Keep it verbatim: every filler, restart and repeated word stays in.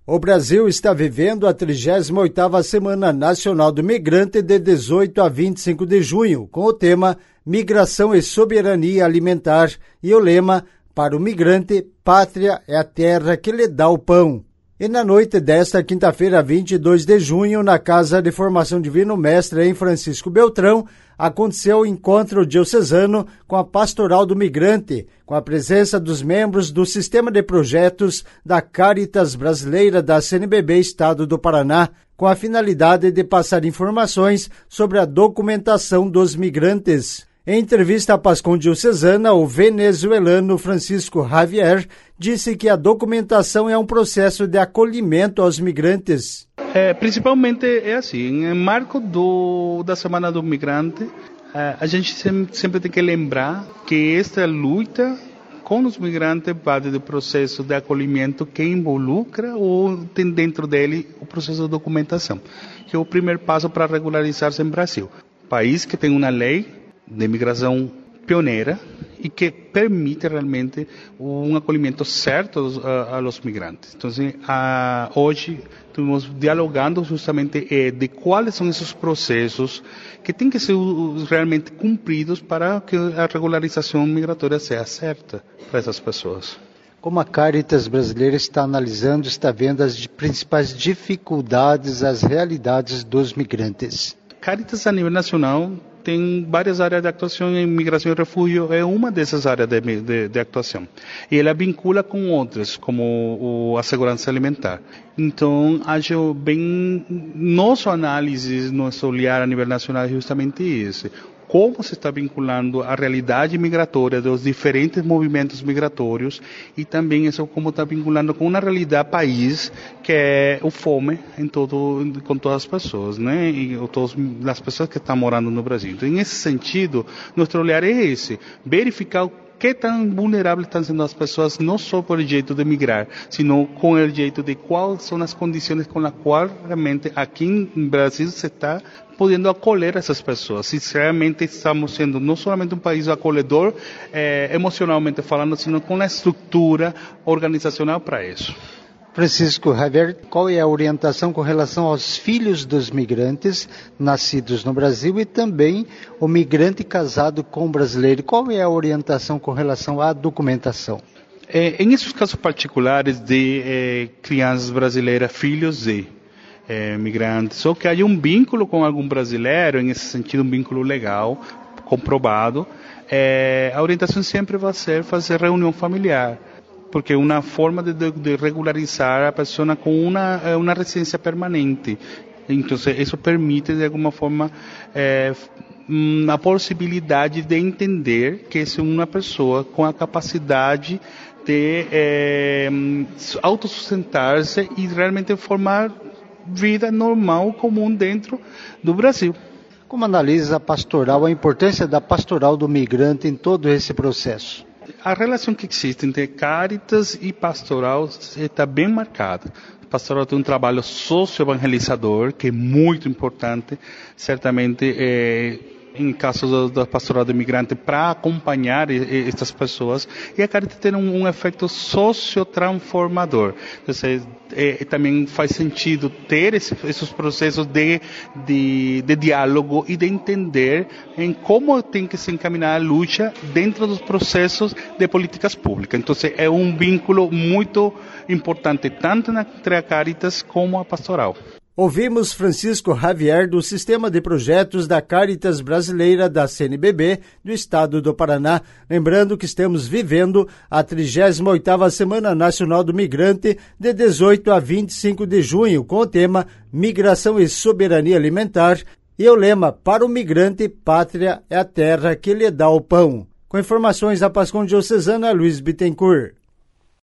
O Brasil está vivendo a trigésima oitava Semana Nacional do Migrante de dezoito a vinte e cinco de junho, com o tema Migração e Soberania Alimentar e o lema Para o migrante, pátria é a terra que lhe dá o pão. E na noite desta quinta-feira, vinte e dois de junho, na Casa de Formação Divino Mestre em Francisco Beltrão, aconteceu o encontro diocesano com a Pastoral do Migrante, com a presença dos membros do Sistema de Projetos da Caritas Brasileira da C N B B Estado do Paraná, com a finalidade de passar informações sobre a documentação dos migrantes. Em entrevista à Pascom Diocesana, o venezuelano Francisco Javier disse que a documentação é um processo de acolhimento aos migrantes. É, principalmente é assim, em marco do, da Semana do Migrante, a gente sempre, sempre tem que lembrar que esta luta com os migrantes parte do processo de acolhimento que involucra ou tem dentro dele o processo de documentação, que é o primeiro passo para regularizar-se em Brasil. País que tem uma lei de migração pioneira e que permite realmente um acolhimento certo aos, a, aos migrantes. Então, a, hoje estamos dialogando justamente eh, de quais são esses processos que têm que ser realmente cumpridos para que a regularização migratória seja certa para essas pessoas. Como a Caritas Brasileira está analisando, está vendo as principais dificuldades, as realidades dos migrantes? Caritas a nível nacional tem várias áreas de atuação, em migração e refúgio é uma dessas áreas de, de, de atuação. E ela vincula com outras, como o, a segurança alimentar. Então, acho bem, nossa análise, nosso olhar a nível nacional é justamente esse. Como se está vinculando a realidade migratória dos diferentes movimentos migratórios e também isso como está vinculando com uma realidade país que é o fome em todo, com todas as pessoas, né? E todas as pessoas que estão morando no Brasil. Então, nesse sentido, nosso olhar é esse, verificar que tão vulneráveis estão sendo as pessoas, não só por o jeito de migrar, sino com o jeito de quais são as condições com as quais realmente aqui no Brasil se está podendo acolher essas pessoas. Se realmente estamos sendo não somente um país acolhedor, eh, emocionalmente falando, sino com a estrutura organizacional para isso. Francisco Javier, qual é a orientação com relação aos filhos dos migrantes nascidos no Brasil e também o migrante casado com brasileiro? Qual é a orientação com relação à documentação? É, em esses casos particulares de é, crianças brasileiras, filhos de é, migrantes, ou que há um vínculo com algum brasileiro, em esse sentido um vínculo legal, comprovado, é, a orientação sempre vai ser fazer reunião familiar, porque é uma forma de, de regularizar a pessoa com uma, uma residência permanente. Então, isso permite, de alguma forma, é, a possibilidade de entender que é uma pessoa com a capacidade de é, autossustentar-se e realmente formar vida normal, comum dentro do Brasil. Como analisa a pastoral, a importância da pastoral do migrante em todo esse processo? A relação que existe entre Caritas e pastoral está bem marcada. A pastoral tem um trabalho socio-evangelizador que é muito importante, certamente é, em caso da pastoral do imigrante, para acompanhar estas pessoas, e a Caritas tem um, um efeito socio-transformador. Então, é, também faz sentido ter esse, esses processos de, de, de diálogo e de entender em como tem que se encaminhar a luta dentro dos processos de políticas públicas. Então, é um vínculo muito importante, tanto entre a Caritas como a pastoral. Ouvimos Francisco Javier do Sistema de Projetos da Caritas Brasileira da C N B B do Estado do Paraná, lembrando que estamos vivendo a trigésima oitava Semana Nacional do Migrante de dezoito a vinte e cinco de junho, com o tema Migração e Soberania Alimentar e o lema Para o migrante, pátria é a terra que lhe dá o pão. Com informações da Pascom Diocesana, Luiz Bittencourt.